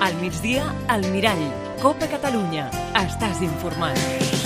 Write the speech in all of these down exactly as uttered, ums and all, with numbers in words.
Al migdia, al Mirall. Copa Catalunya. Estàs informat.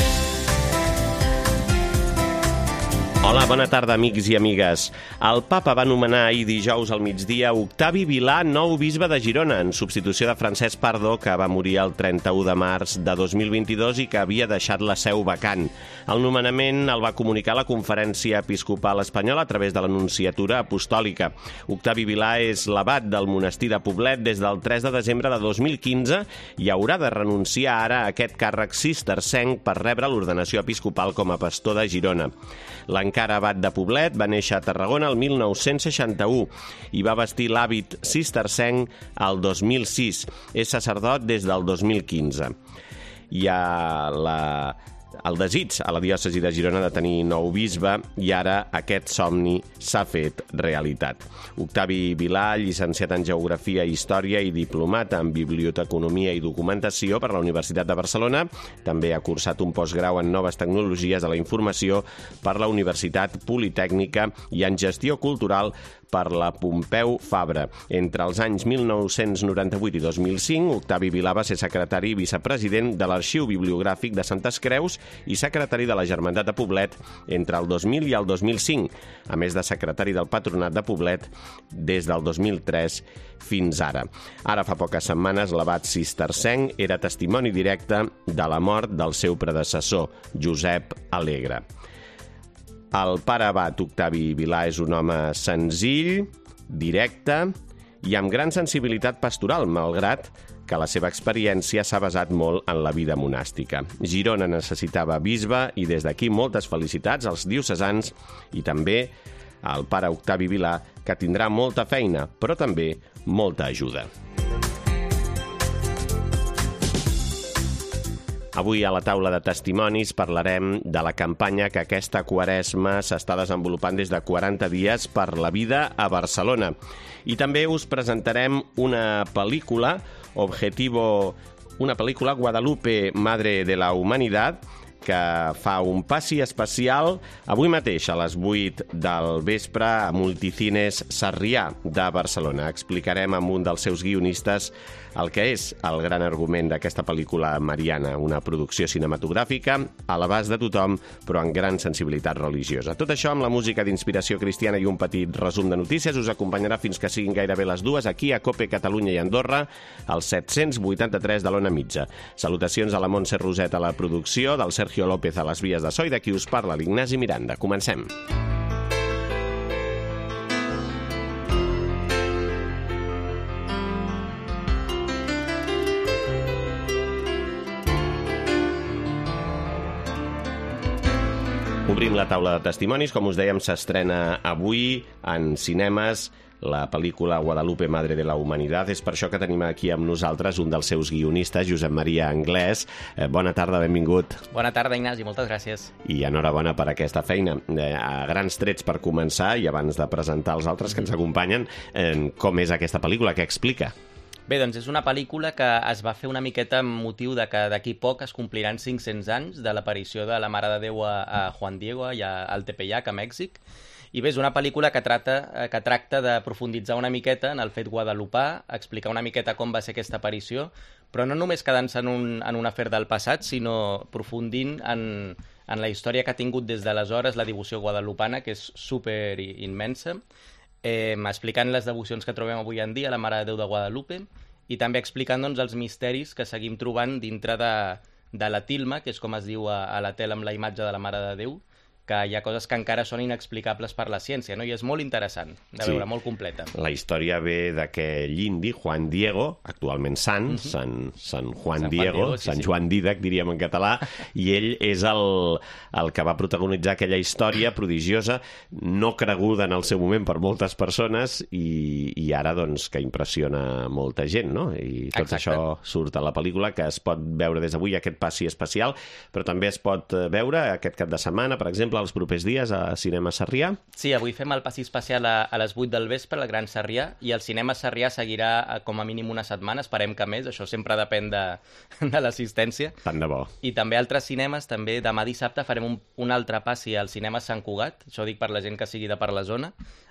Hola, bona tarda, amics i amigues. El papa va nomenar ahir dijous al migdia Octavi Vilà nou bisbe de Girona, en substitució de Francesc Pardo, que va morir el trenta-u de març de dos mil vint-i-dos i que havia deixat la seu vacant. El nomenament el va comunicar la Conferència Episcopal Espanyola a través de l'Anunciatura Apostòlica. Octavi Vilà és l'abat del monestir de Poblet des del tres de desembre de dos mil quinze i haurà de renunciar ara a aquest càrrec cistercenc per rebre l'ordenació episcopal com a pastor de Girona. L'encara abat de Poblet va néixer a Tarragona el mil nou-cents seixanta-u i va vestir l'hàbit cistercenc el dos mil sis. És sacerdot des del dos mil quinze. Hi ha la... el desig a la diòcesi de Girona de tenir nou bisbe i ara aquest somni s'ha fet realitat. Octavi Vilà, llicenciat en Geografia i Història i diplomat en Biblioteconomia i Documentació per la Universitat de Barcelona, també ha cursat un postgrau en Noves Tecnologies de la Informació per la Universitat Politècnica i en Gestió Cultural per la Pompeu Fabra. Entre els anys mil nou-cents noranta-vuit i dos mil cinc, Octavi Vilà va ser secretari i vicepresident de l'Arxiu Bibliogràfic de Santes Creus i secretari de la Germandat de Poblet entre el dos mil i el dos mil cinc, a més de secretari del Patronat de Poblet des del dos mil tres fins ara. Ara fa poques setmanes l'abat cistercenc era testimoni directe de la mort del seu predecessor, Josep Alegre. El pare abat Octavi Vilà és un home senzill, directe i amb gran sensibilitat pastoral, malgrat que la seva experiència s'ha basat molt en la vida monàstica. Girona necessitava bisbe i des d'aquí moltes felicitats als diocesans i també al pare Octavi Vilà, que tindrà molta feina, però també molta ajuda. Avui a la taula de testimonis parlarem de la campanya que aquesta quaresma s'està desenvolupant des de quaranta dies per la vida a Barcelona. I també us presentarem una pel·lícula, Objetivo, una pel·lícula Guadalupe, Madre de la Humanidad, que fa un passi especial avui mateix a les vuit del vespre a Multicines Sarrià de Barcelona. Explicarem amb un dels seus guionistes el que és el gran argument d'aquesta pel·lícula mariana, una producció cinematogràfica a l'abast de tothom, però amb gran sensibilitat religiosa. Tot això amb la música d'inspiració cristiana i un petit resum de notícies us acompanyarà fins que siguin gairebé les dues aquí a Cope Catalunya i Andorra, al set-cents vuitanta-tres de l'Ona Mitja. Salutacions a la Montse Roset a la producció, del Sergio López a les vies de so i de qui us parla, l'Ignasi Miranda. Comencem. Obrim la taula de testimonis. Com us dèiem, s'estrena avui en cinemes la pel·lícula Guadalupe, Madre de la Humanidad. És per això que tenim aquí amb nosaltres un dels seus guionistes, Josep Maria Anglès. Eh, bona tarda, benvingut. Bona tarda, Ignasi, moltes gràcies. I enhorabona per aquesta feina. Eh, a grans trets per començar, i abans de presentar els altres que ens acompanyen, eh, com és aquesta pel·lícula, què explica? Bé, doncs és una pel·lícula que es va fer una miqueta amb motiu de que d'aquí poc es compliran cinc-cents anys de l'aparició de la Mare de Déu a, a Juan Diego i a, al Tepeyac, a Mèxic. I bé, és una pel·lícula que tracta, que tracta de profunditzar una miqueta en el fet guadalupà, explicar una miqueta com va ser aquesta aparició, però no només quedant-se en un, en un afer del passat, sinó profundint en, en la història que ha tingut des d'aleshores la devoció guadalupana, que és super immensa, eh, explicant les devocions que trobem avui en dia a la Mare de Déu de Guadalupe i també explicant doncs, els misteris que seguim trobant dintre de, de la tilma, que és com es diu a, a la tela amb la imatge de la Mare de Déu, que hi ha coses que encara són inexplicables per la ciència, no? I és molt interessant de veure, sí. Molt completa. La història ve d'aquell indi, Juan Diego, actualment sant, mm -hmm. Sant, Sant Juan Sant Diego, Diego sí, Sant Joan sí. Didac, diríem en català, i ell és el, el que va protagonitzar aquella història prodigiosa, no creguda en el seu moment per moltes persones, i, i ara, doncs, que impressiona molta gent, no? I tot Exacte. Això surt a la pel·lícula, que es pot veure des d'avui, aquest passi especial, però també es pot veure aquest cap de setmana, per exemple, els propers dies a Cinema Sarrià. Sí, avui fem el passi especial a, a les vuit del vespre al Gran Sarrià i el Cinema Sarrià seguirà a, com a mínim una setmana, esperem que més, això sempre depèn de, de l'assistència. Tant de bo. I també altres cinemes, també demà dissabte farem un, un altre passi al Cinema Sant Cugat, això dic per la gent que sigui de per la zona,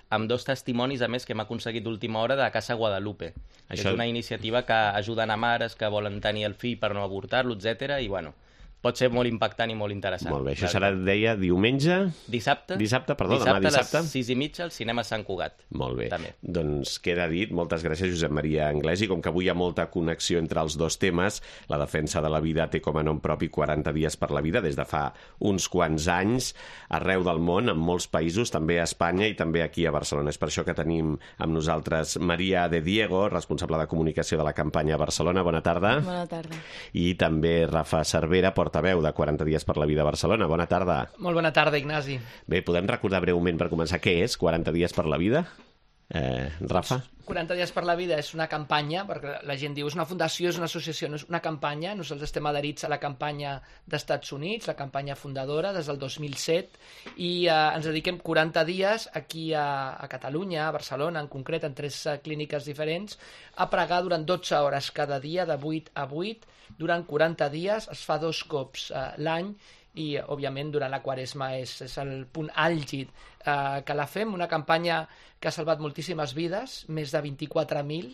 amb dos testimonis, a més, que hem aconseguit d'última hora de Casa Guadalupe. Això... És una iniciativa que ajuden a mares que volen tenir el fill per no avortar-lo, etcètera. I, bueno, pot ser molt impactant i molt interessant. Molt bé, això serà, deia, diumenge? Dissabte. Dissabte, perdó, dissabte demà dissabte. a les sis i mitja al cinema Sant Cugat. Molt bé. També. Doncs queda dit. Moltes gràcies, Josep Maria Anglès. I com que avui hi ha molta connexió entre els dos temes, la defensa de la vida té com a nom propi quaranta dies per la vida des de fa uns quants anys, arreu del món, en molts països, també a Espanya i també aquí a Barcelona. És per això que tenim amb nosaltres Maria de Diego, responsable de comunicació de la campanya a Barcelona. Bona tarda. Bona tarda. I també Rafa Cervera, portaveu de quaranta dies per la vida a Barcelona. Bona tarda. Molt bona tarda, Ignasi. Bé, podem recordar breument per començar què és quaranta dies per la vida? Eh, Rafa? quaranta dies per la vida és una campanya, perquè la gent diu és una fundació, és una associació, no és una campanya. Nosaltres estem adherits a la campanya d'Estats Units, la campanya fundadora, des del dos mil set, i eh, ens dediquem quaranta dies aquí a, a Catalunya, a Barcelona, en concret, en tres uh, clíniques diferents, a pregar durant dotze hores cada dia, de vuit a vuit, durant quaranta dies, es fa dos cops uh, l'any, i, òbviament, durant la Quaresma és, és el punt àlgid eh, que la fem, una campanya que ha salvat moltíssimes vides, més de vint-i-quatre mil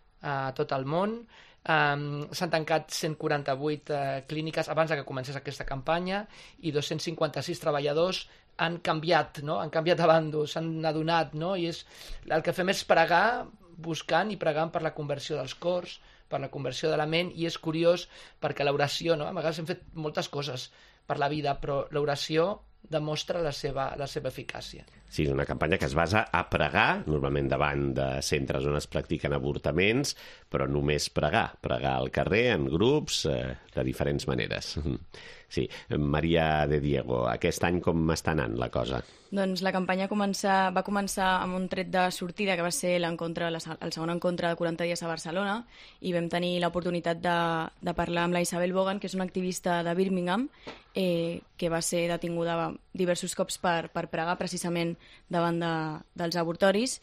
a tot el món. Um, s'han tancat cent quaranta-vuit uh, clíniques abans de que comencés aquesta campanya i dos-cents cinquanta-sis treballadors han canviat, no? han canviat de bando, s'han adonat, no? I és, el que fem és pregar, buscant i pregant per la conversió dels cors, per la conversió de la ment, i és curiós perquè l'oració, no? A vegades hem fet moltes coses per la vida, però l'oració demostra la seva, la seva eficàcia. Sí, és una campanya que es basa a pregar, normalment davant de centres on es practiquen avortaments, però només pregar, pregar al carrer, en grups, eh, de diferents maneres. Sí, Maria de Diego, aquest any com està anant la cosa? Doncs la campanya començar, va començar amb un tret de sortida que va ser l'encontre, el segon encontre de quaranta dies a Barcelona, i vam tenir l'oportunitat de, de parlar amb la Isabel Bogan, que és una activista de Birmingham, eh, que va ser detinguda diversos cops per, per pregar precisament davant de, dels abortoris.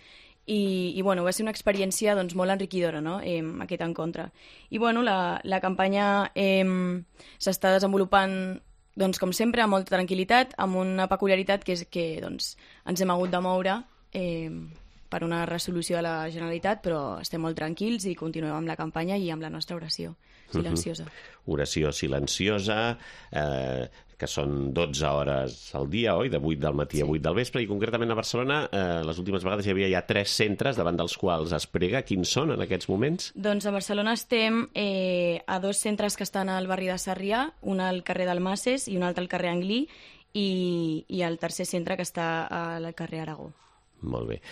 I, i bueno, va ser una experiència doncs, molt enriquidora, no? eh, aquest encontre. I bueno, la, la campanya eh, s'està desenvolupant, doncs, com sempre, amb molta tranquil·litat, amb una peculiaritat que és que doncs, ens hem hagut de moure eh, per una resolució de la Generalitat, però estem molt tranquils i continuem amb la campanya i amb la nostra oració silenciosa. Uh-huh. Oració silenciosa, eh, que són dotze hores al dia, oi? De vuit del matí sí. a vuit del vespre, i concretament a Barcelona, eh, les últimes vegades hi havia ja tres centres davant dels quals es prega. Quins són en aquests moments? Doncs a Barcelona estem eh, a dos centres que estan al barri de Sarrià, un al carrer Dalmases i un altre al carrer Anglí, i, i el tercer centre que està al carrer Aragó. Molt bé.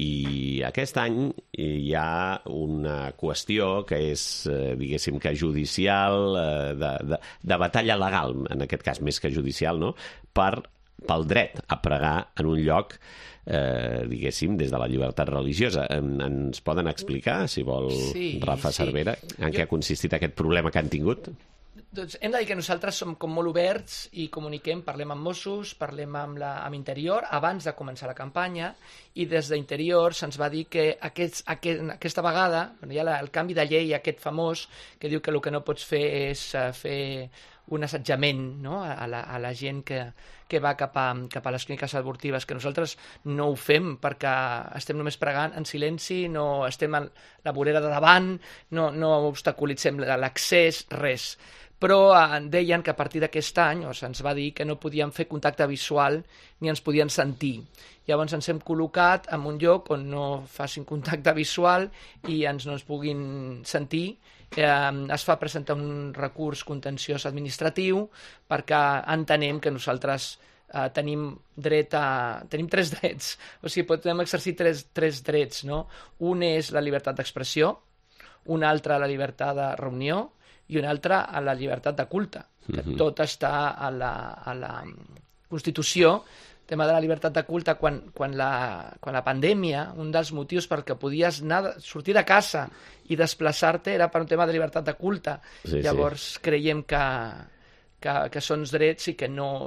I aquest any hi ha una qüestió que és, eh, diguéssim, que judicial, eh, de, de, de batalla legal, en aquest cas més que judicial, no? Per, pel dret a pregar en un lloc, eh, diguéssim, des de la llibertat religiosa. En, ens poden explicar, si vol, sí, Rafa Cervera, sí. en jo... què ha consistit aquest problema que han tingut? Doncs hem de dir que nosaltres som com molt oberts i comuniquem, parlem amb Mossos, parlem amb, la, amb Interior abans de començar la campanya, i des d'Interior se'ns va dir que aquests, aquest, aquesta vegada hi ha la, el canvi de llei aquest famós que diu que el que no pots fer és uh, fer un assetjament, no? a, la, a la gent que, que va cap a, cap a les clíniques abortives, que nosaltres no ho fem perquè estem només pregant en silenci, no estem a la vorera de davant, no, no obstaculitzem l'accés, res. Però eh, deien que a partir d'aquest any o se'ns va dir que no podíem fer contacte visual ni ens podien sentir. Llavors ens hem col·locat en un lloc on no facin contacte visual i ens no ens puguin sentir. Eh, es fa presentar un recurs contenciós administratiu perquè entenem que nosaltres eh, tenim dret a... tenim tres drets, o sigui, podem exercir tres, tres drets, no? Un és la llibertat d'expressió, un altre la llibertat de reunió i un altre a la llibertat de culte, que uh-huh. tot està a la, a la Constitució. El tema de la llibertat de culte, quan, quan, la, quan la pandèmia, un dels motius perquè podies anar, sortir de casa i desplaçar-te era per un tema de llibertat de culte. Sí, Llavors sí. creiem que, que, que són drets i que no,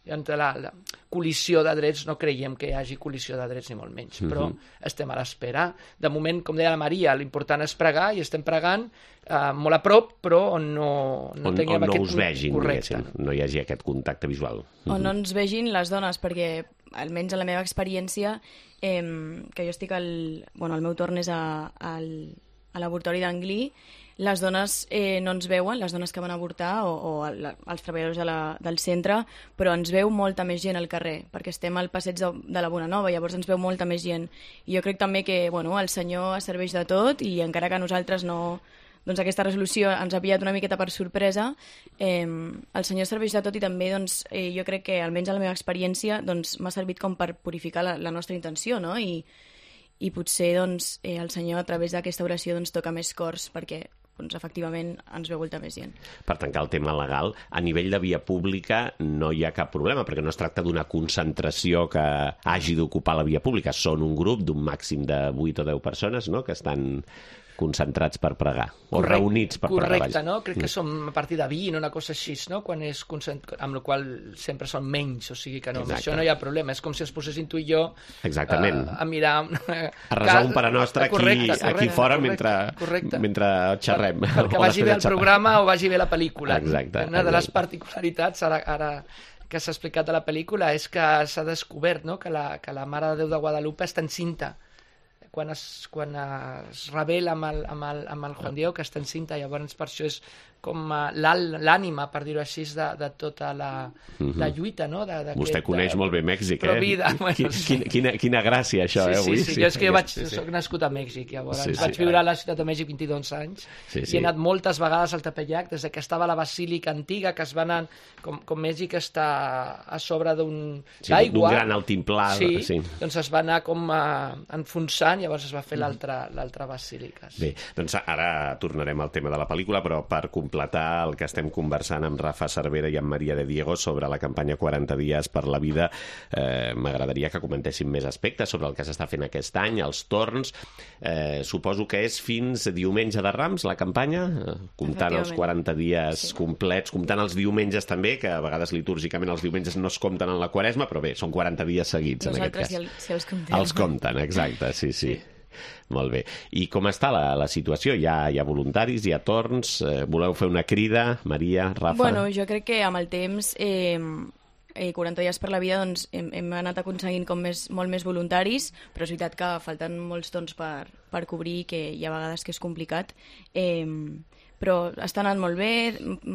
entre la, la col·lisió de drets no creiem que hi hagi col·lisió de drets ni molt menys, però mm-hmm. estem a l'espera. De moment, com deia la Maria, l'important és pregar i estem pregant eh, molt a prop, però on no, no on, tinguem on no aquest us vegin, correcte. No hi hagi aquest contacte visual. O no ens vegin les dones, perquè almenys en la meva experiència, eh, que jo estic al... Bueno, el meu torn és a, al, a laboratori d'Anglí, les dones eh, no ens veuen, les dones que van avortar o, o el, els treballadors de la, del centre, però ens veu molta més gent al carrer, perquè estem al passeig de, de la Bonanova, llavors ens veu molta més gent. I jo crec també que bueno, el Senyor serveix de tot i encara que nosaltres no... Doncs aquesta resolució ens ha pillat una miqueta per sorpresa. Eh, el Senyor serveix de tot i també doncs, eh, jo crec que, almenys a la meva experiència, doncs, m'ha servit com per purificar la, la nostra intenció, no? I, i potser doncs, eh, el Senyor a través d'aquesta oració doncs, toca més cors perquè doncs, efectivament ens veu molta més gent. Per tancar el tema legal, a nivell de via pública no hi ha cap problema, perquè no es tracta d'una concentració que hagi d'ocupar la via pública. Són un grup d'un màxim de vuit o deu persones, no?, que estan concentrats per pregar, o correcte, reunits per correcte, pregar. Correcte, no? Crec que som a partir de vint, una cosa així, no? Quan és concentrat, amb la qual sempre són menys, o sigui que no, amb això no hi ha problema, és com si ens posessin tu i jo exactament. Uh, a mirar... A resar un Pare Nostre aquí, correcte, correcte, aquí fora correcte, mentre, correcte. mentre xerrem. Per, perquè vagi bé el programa o vagi bé la pel·lícula. Exacte. Una de les particularitats, ara, ara que s'ha explicat a la pel·lícula, és que s'ha descobert, no?, que la, que la Mare de Déu de Guadalupe està encinta. Quan es, quan es revela amb el, amb, el, amb el Juan Diego que està encinta, llavors per això és com l'ànima, per dir-ho així, de, de tota la, mm-hmm. la lluita, no? De, de Vostè coneix de, molt bé Mèxic, eh? Vida, bueno, quina, sí. quina, quina gràcia, això, sí, eh? Avui. Sí, sí, sí, jo és que jo vaig, sí, sí. soc nascut a Mèxic, llavors sí, sí, vaig viure a la ciutat de Mèxic vint-i-dos anys, sí, sí. i he anat moltes vegades al Tepeyac, des que estava la basílica antiga, que es va anar, com, com Mèxic està a sobre d'un sí, d'aigua... d'un gran altimplà. Sí, sí, doncs es va anar com a, enfonsant, llavors es va fer l'altra basílica. Bé, doncs ara tornarem al tema de la pel·lícula, però per completar el que estem conversant amb Rafa Cervera i amb Maria de Diego sobre la campanya quaranta dies per la vida, eh, m'agradaria que comentéssim més aspectes sobre el que s'està fent aquest any, els torns. Eh, suposo que és fins diumenge de Rams, la campanya, eh, comptant els quaranta dies sí. complets, comptant els diumenges també, que a vegades litúrgicament els diumenges no es compten en la Quaresma, però bé, són quaranta dies seguits. Nosaltres en aquest cas. Si, el, si els comptem. Els compten, exacte, sí, sí. Molt bé. I com està la, la situació? Hi ha, hi ha voluntaris, hi ha torns? Eh, voleu fer una crida? Maria, Rafa? Bueno, jo crec que amb el temps, eh, eh, quaranta dies per la vida, doncs, hem, hem anat aconseguint com més, molt més voluntaris, però és veritat que falten molts torns per, per cobrir, que hi ha vegades que és complicat. Eh, però està anant molt bé,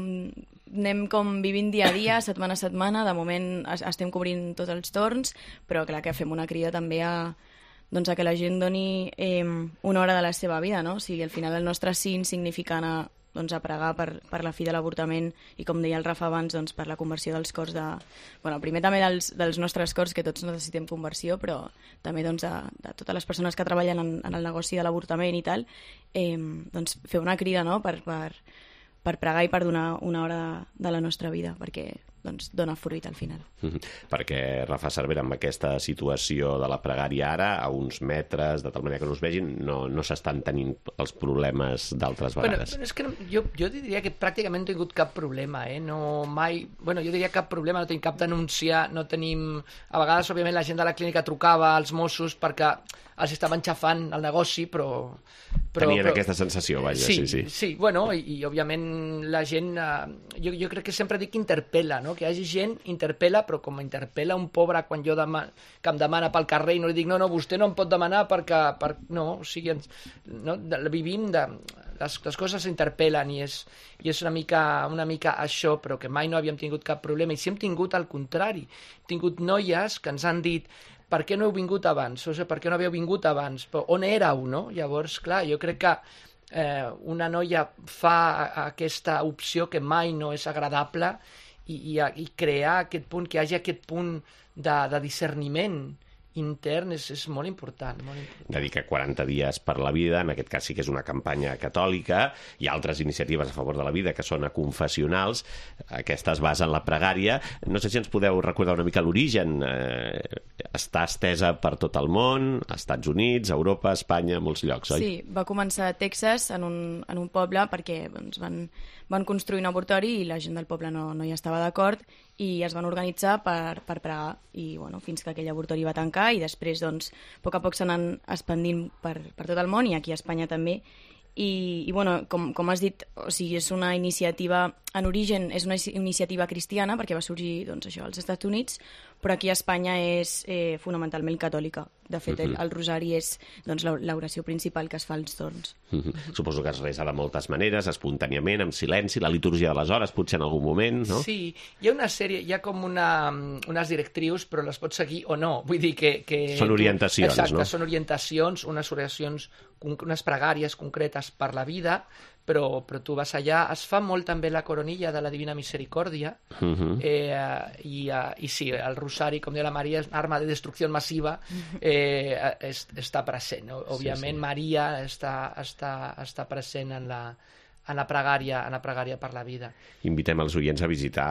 anem com vivint dia a dia, setmana a setmana, de moment estem cobrint tots els torns, però clar que fem una crida també a doncs a que la gent doni eh, una hora de la seva vida, no? O sigui, al final el nostre cint significa anar doncs, a pregar per, per la fi de l'avortament i, com deia el Rafa abans, doncs, per la conversió dels cors de... Bueno, primer també dels, dels nostres cors, que tots necessitem conversió, però també doncs, de, de totes les persones que treballen en, en el negoci de l'avortament i tal, eh, doncs fer una crida, no?, per, per, per pregar i per donar una hora de, de la nostra vida, perquè doncs, dona fruit al final. Mm-hmm. Perquè, Rafa Cervera, amb aquesta situació de la pregària ara, a uns metres, de tal manera que no us vegin, no, no s'estan tenint els problemes d'altres vegades. Bueno, és que no, jo, jo diria que pràcticament no he tingut cap problema, eh? No, mai... Bueno, jo diria cap problema, no tenim cap denúncia, no tenim... A vegades, òbviament, la gent de la clínica trucava als Mossos perquè els estaven xafant el negoci, però... però Tenien però... aquesta sensació, vaja, sí, sí. Sí, sí, bueno, i, i òbviament la gent... Eh, jo, jo crec que sempre dic que interpel·la, no? Que hi hagi gent, interpel·la, però com interpel·la un pobre quan jo dema, que em demana pel carrer i no li dic, no, no, vostè no em pot demanar perquè... Per... No, o sigui, ens, no, de, vivim de... Les, les coses s'interpel·len i és, i és una, mica, una mica això, però que mai no havíem tingut cap problema. I si hem tingut al contrari, hem tingut noies que ens han dit per què no heu vingut abans? O sigui, per què no haveu vingut abans? Però on éreu, no? Llavors, clar, jo crec que eh, una noia fa aquesta opció que mai no és agradable i, i, i crear aquest punt, que hi hagi aquest punt de, de discerniment intern és, és molt important, molt important. Dedica quaranta dies per la vida, en aquest cas sí que és una campanya catòlica, hi ha altres iniciatives a favor de la vida que són a confessionals, aquesta es basa en la pregària. No sé si ens podeu recordar una mica l'origen, eh, està estesa per tot el món, als Estats Units, Europa, Espanya, molts llocs, oi? Sí, va començar a Texas, en un, en un poble, perquè doncs, van, van construir un abortori i la gent del poble no, no hi estava d'acord i es van organitzar per, per pregar i bueno, fins que aquell abortori va tancar i després doncs, a poc a poc s'anen expandint per, per tot el món i aquí a Espanya també. I, i bueno, com, com has dit, o sigui, és una iniciativa, en origen és una iniciativa cristiana perquè va sorgir doncs, això, als Estats Units, però aquí a Espanya és eh, fonamentalment catòlica. De fet, el, el rosari és doncs, l'oració principal que es fa als torns. Mm-hmm. Suposo que es resa de moltes maneres, espontàniament, amb silenci, la litúrgia de les hores, potser en algun moment, no? Sí, hi ha una sèrie, hi ha com una, unes directrius, però les pots seguir o no. Vull dir que... que són orientacions, tu, exacte, no? Són orientacions, unes oracions, unes pregàries concretes per la vida, però, però tu vas allà, es fa molt també la coronilla de la Divina Misericòrdia, uh-huh. eh, i, uh, i sí, el rosari, com diu la Maria, és una arma de destrucció massiva, eh, es, està present. Òbviament, sí, sí. Maria està, està, està present en la, en la pregària, en la pregària per la vida. Invitem els oients a visitar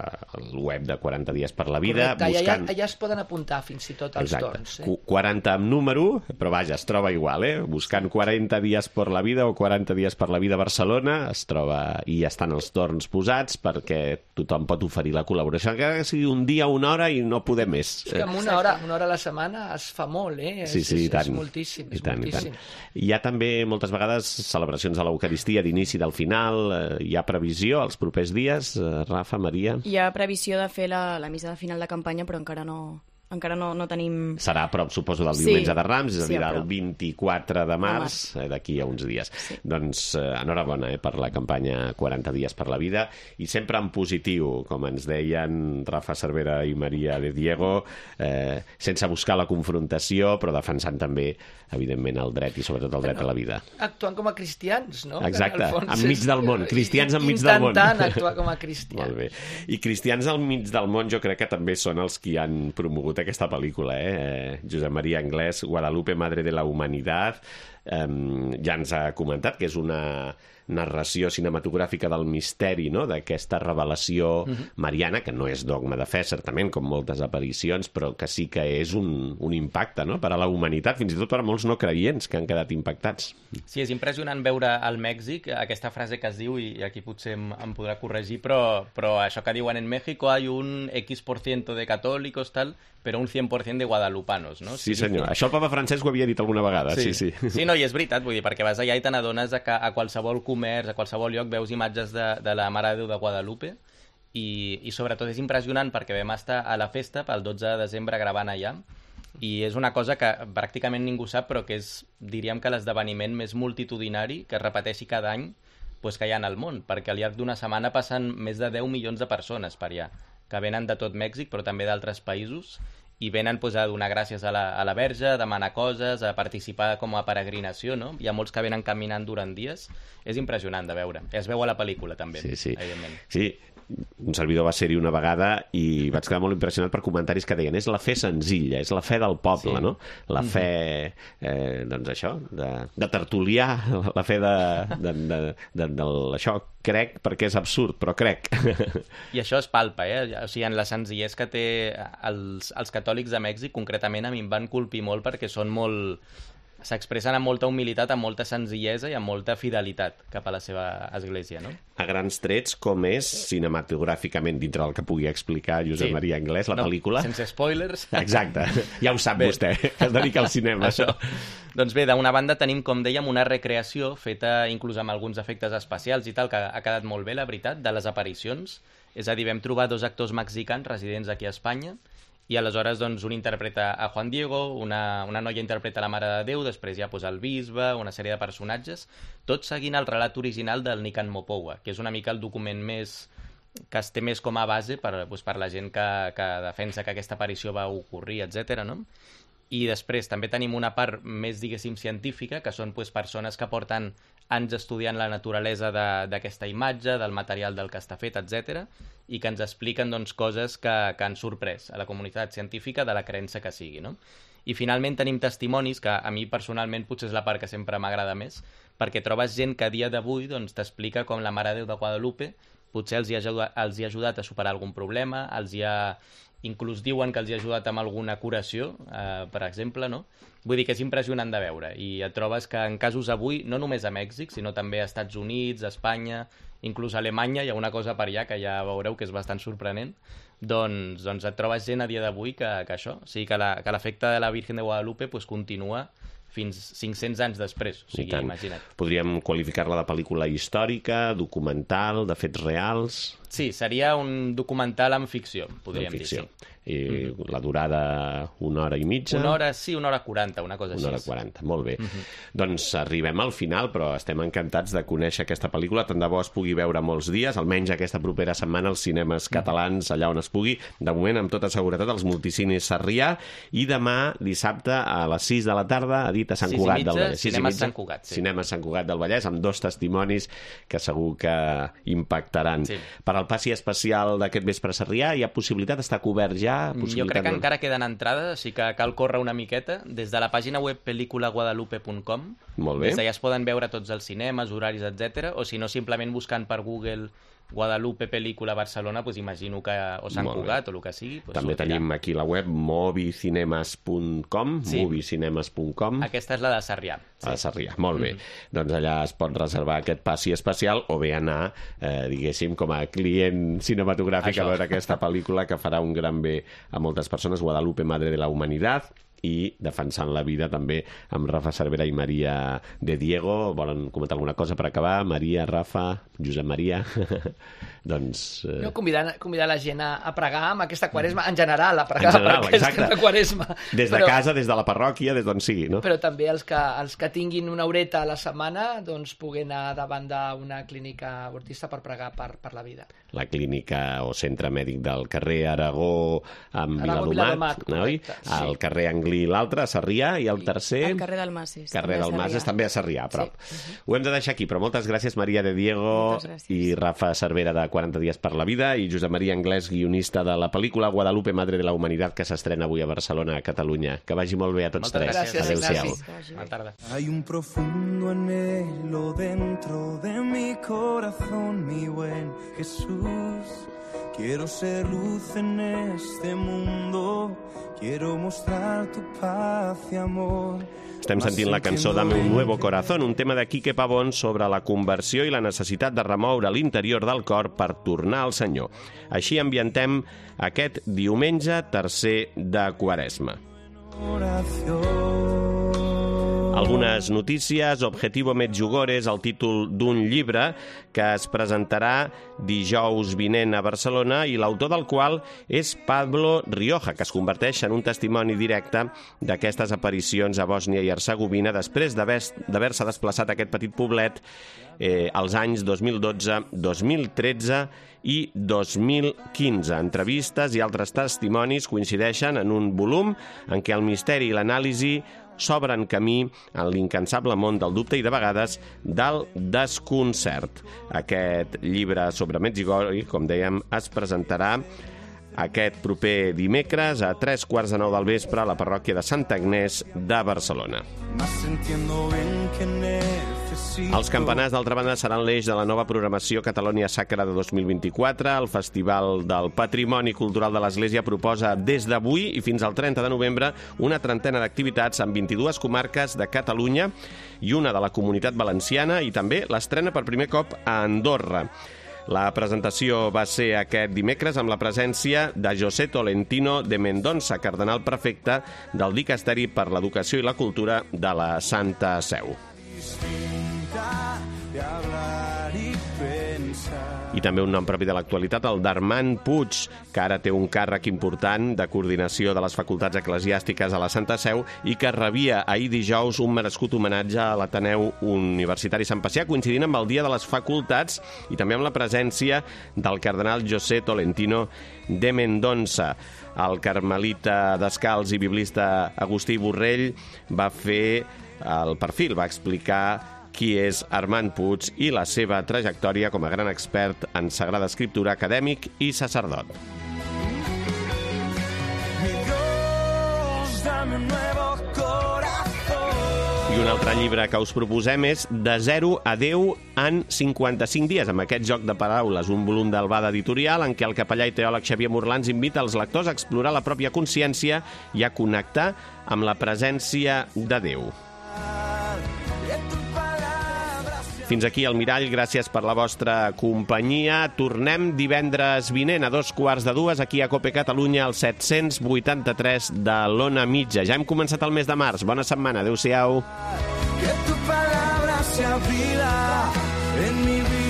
el web de quaranta dies per la vida. Correcte, buscant... allà, allà es poden apuntar fins i tot els Exacte. torns. Eh? quaranta amb número, però vaja, es troba igual, eh? Buscant quaranta dies per la vida o quaranta dies per la vida a Barcelona, es troba i estan els torns posats perquè tothom pot oferir la col·laboració, encara que sigui un dia, una hora i no poder més. És que amb una hora, una hora a la setmana es fa molt, eh? Sí, sí, és, i tant. És moltíssim, és I tant, moltíssim. I tant. Hi ha també moltes vegades celebracions de l'Eucaristia d'inici del final, eh, hi ha previsió els propers dies, eh, Rafa, Maria? Hi ha previsió de fer la, la missa de final de campanya, però encara no, encara no, no tenim... Serà a prop, suposo, del sí, diumenge de Rams, és a sí, dir, el vint-i-quatre de març, eh, d'aquí a uns dies. Sí. Doncs eh, enhorabona eh, per la campanya quaranta dies per la vida, i sempre en positiu, com ens deien Rafa Cervera i Maria de Diego, eh, sense buscar la confrontació, però defensant també, evidentment, el dret i sobretot el dret bueno, a la vida. Actuant com a cristians, no? Exacte, fons, enmig del món, cristians enmig del món. Intentant actuar com a cristians. Molt bé. I cristians al mig del món jo crec que també són els qui han promogut aquesta pel·lícula, eh? Josep Maria Anglès, Guadalupe, Madre de la Humanidad, eh, ja ens ha comentat que és una narració cinematogràfica del misteri, no?, d'aquesta revelació uh-huh. mariana, que no és dogma de fe, certament, com moltes aparicions, però que sí que és un, un impacte, no?, per a la humanitat, fins i tot per a molts no creients que han quedat impactats. Sí, és impressionant veure al Mèxic aquesta frase que es diu, i aquí potser em, em podrà corregir, però, però això que diuen en México hay un X por ciento de católicos, tal, però un cent per cent de guadalupanos, no? Sí, senyor. Això el papa Francesc ho havia dit alguna vegada, sí, sí. Sí, sí no, i és veritat, vull dir, perquè vas allà i te n'adones que a qualsevol comerç, a qualsevol lloc, veus imatges de, de la Mare de Déu de Guadalupe, i, i sobretot és impressionant perquè vam estar a la festa pel dotze de desembre gravant allà, i és una cosa que pràcticament ningú sap, però que és, diríem que l'esdeveniment més multitudinari que es repeteixi cada any pues, que hi ha en el món, perquè al llarg d'una setmana passen més de deu milions de persones per allà, que venen de tot Mèxic, però també d'altres països, i venen pues, a donar gràcies a la, a la Verge, a demanar coses, a participar com a peregrinació, no? Hi ha molts que venen caminant durant dies. És impressionant de veure. Es veu a la pel·lícula, també, sí, sí. evidentment. Sí, un servidor va ser-hi una vegada i vaig quedar molt impressionat per comentaris que deien és la fe senzilla, és la fe del poble, sí. no? La fe, eh, doncs això, de, de tertulià, la fe de, de, de, de, de això, crec perquè és absurd, però crec. I això es palpa, eh? O sigui, en la senzillesa que té els, els catòlics de Mèxic, concretament a mi em van colpir molt perquè són molt... s'expressen amb molta humilitat, amb molta senzillesa i amb molta fidelitat cap a la seva església, no? A grans trets, com és cinematogràficament, dintre del que pugui explicar Josep sí. Maria Anglès, la no, pel·lícula? Sense spoilers. Exacte, ja ho sap bé. Vostè, que es dedica al cinema. Això. Doncs bé, d'una banda tenim, com dèiem, una recreació feta inclús amb alguns efectes especials i tal, que ha quedat molt bé, la veritat, de les aparicions. És a dir, vam trobar dos actors mexicans residents aquí a Espanya, i aleshores doncs, un interpreta a Juan Diego, una, una noia interpreta la Mare de Déu, després hi ha pues, el bisbe, una sèrie de personatges, tot seguint el relat original del Nican Mopoua, que és una mica el document més que es té més com a base per, pues, per la gent que, que defensa que aquesta aparició va ocorrir, etcètera, no? I després també tenim una part més, diguéssim, científica, que són pues, persones que porten anys estudiant la naturalesa d'aquesta imatge, del material del que està fet, etcètera, i que ens expliquen doncs, coses que, que han sorprès a la comunitat científica de la creença que sigui, no? I finalment tenim testimonis, que a mi personalment potser és la part que sempre m'agrada més, perquè trobes gent que a dia d'avui doncs, t'explica com la Mare de Déu de Guadalupe potser els hi, ha ajudat, els hi ha ajudat a superar algun problema, els hi ha... inclús diuen que els hi ha ajudat amb alguna curació, eh, per exemple, no? Vull dir que és impressionant de veure, i et trobes que en casos avui, no només a Mèxic, sinó també a Estats Units, a Espanya, inclús a Alemanya, hi ha una cosa per allà que ja veureu que és bastant sorprenent, doncs, doncs et trobes gent a dia d'avui que, que això, o sigui, que l'efecte la, de la Virgen de Guadalupe pues, continua fins cinc-cents anys després, o sigui, imagina't. Podríem qualificar-la de pel·lícula històrica, documental, de fets reals... Sí, seria un documental en ficció, podríem dir, sí. I mm-hmm. la durada una hora i mitja? Una hora, sí, una hora quaranta, una cosa així. Una hora quaranta, molt bé. Mm-hmm. Doncs arribem al final, però estem encantats de conèixer aquesta pel·lícula. Tant de bo es pugui veure molts dies, almenys aquesta propera setmana als cinemes catalans, allà on es pugui. De moment, amb tota seguretat, els multicines Sarrià. I demà, dissabte, a les sis de la tarda, ha dit a Sant Cugat del Vallès. Cinemes Sant Cugat, sí. Cinemes Sant Cugat del Vallès, amb dos testimonis que segur que impactaran. Sí. Per al passi especial d'aquest vespre a Sarrià, hi ha possibilitat d'estar cobert ja? Jo crec que de... encara queden entrades, així que cal córrer una miqueta. Des de la pàgina web pel·lícula guadalupe punt com, des d'allà es poden veure tots els cinemes, horaris, etcètera, o si no, simplement buscant per Google Guadalupe Pel·lícula Barcelona, pues imagino que o Sant Cugat o el que sigui. Pues també sortirà. Tenim aquí la web movicinemes punt com, sí. movicinemes punt com. Aquesta és la de Sarrià. Sí. La de Sarrià, molt bé. Mm-hmm. Doncs allà es pot reservar aquest passi especial o bé anar, eh, diguéssim, com a client cinematogràfic Això. a veure aquesta pel·lícula que farà un gran bé a moltes persones, Guadalupe, Madre de la Humanidad, i defensant la vida també amb Rafa Cervera i Maria de Diego. Volen comentar alguna cosa per acabar? Maria, Rafa, Josep Maria? doncs... Eh... No, convidar, convidar la gent a, a pregar amb aquesta quaresma, en general, a pregar en general, per aquesta exacte. quaresma. Des de però, casa, des de la parròquia, des d'on sigui, no? Però també els que, els que tinguin una horeta a la setmana, doncs pugui anar davant d'una clínica abortista per pregar per, per la vida. La clínica o centre mèdic del carrer Aragó amb Aragó, Viladomat, no? Sí. Al carrer Anglí l'altre, a Sarrià, i el tercer... El carrer del Mases. Carrer del Mases, també a Sarrià, a prop. Sí. Ho hem de deixar aquí, però moltes gràcies, Maria de Diego i Rafa Cervera de quaranta dies per la vida, i Josep Maria Anglès, guionista de la pel·lícula Guadalupe, Madre de la Humanidad, que s'estrena avui a Barcelona, a Catalunya. Que vagi molt bé a tots moltes tres. Gràcies, adéu-siau. Bona tarda. Hay un profundo anhelo dentro de mi corazón, mi buen Jesús. Quiero ser luz en este mundo, quiero mostrar tu paz y amor. Estem sentint la cançó Dame un nuevo corazón, un tema de Quique Pavón sobre la conversió i la necessitat de remoure l'interior del cor per tornar al Senyor. Així ambientem aquest diumenge tercer de Quaresma. Algunes notícies. Objetivo Medjugorje és el títol d'un llibre que es presentarà dijous vinent a Barcelona i l'autor del qual és Pablo Rioja, que es converteix en un testimoni directe d'aquestes aparicions a Bòsnia i Hercegovina després d'haver-se desplaçat a aquest petit poblet eh, als anys dos mil dotze, dos mil tretze i dos mil quinze. Entrevistes i altres testimonis coincideixen en un volum en què el misteri i l'anàlisi s'obren camí en l'incansable món del dubte i, de vegades, del desconcert. Aquest llibre sobre Medjugorje, com dèiem, es presentarà aquest proper dimecres a tres quarts de nou del vespre a la parròquia de Santa Agnès de Barcelona. Els campanars, d'altra banda, seran l'eix de la nova programació Catalonia Sacra de dos mil vint-i-quatre. El Festival del Patrimoni Cultural de l'Església proposa des d'avui i fins al trenta de novembre una trentena d'activitats en vint-i-dues comarques de Catalunya i una de la Comunitat Valenciana, i també l'estrena per primer cop a Andorra. La presentació va ser aquest dimecres amb la presència de José Tolentino de Mendonça, cardenal prefecte del Dicasteri per l'Educació i la Cultura de la Santa Seu. I també un nom propi de l'actualitat, el d'Armand Puig, que ara té un càrrec important de coordinació de les facultats eclesiàstiques a la Santa Seu i que rebia ahir dijous un merescut homenatge a l'Ateneu Universitari Sant Pacià, coincidint amb el Dia de les Facultats i també amb la presència del cardenal José Tolentino de Mendonça. El carmelita descalç i biblista Agustí Borrell va fer el perfil, va explicar qui és Armand Puig i la seva trajectòria com a gran expert en Sagrada Escriptura, acadèmic i sacerdot. dame un nuevo corazón. I un altre llibre que us proposem és De zero a deu en cinquanta-cinc dies, amb aquest joc de paraules, un volum d'Albada Editorial en què el capellà i teòleg Xavier Morlans invita els lectors a explorar la pròpia consciència i a connectar amb la presència de Déu. Fins aquí el Mirall, gràcies per la vostra companyia. Tornem divendres vinent a dos quarts de dues aquí a Cope Catalunya, al set-cents vuitanta-tres de l'Ona Mitja. Ja hem començat el mes de març. Bona setmana. Adéu-siau. Que tu palabra sea vida en mi vida.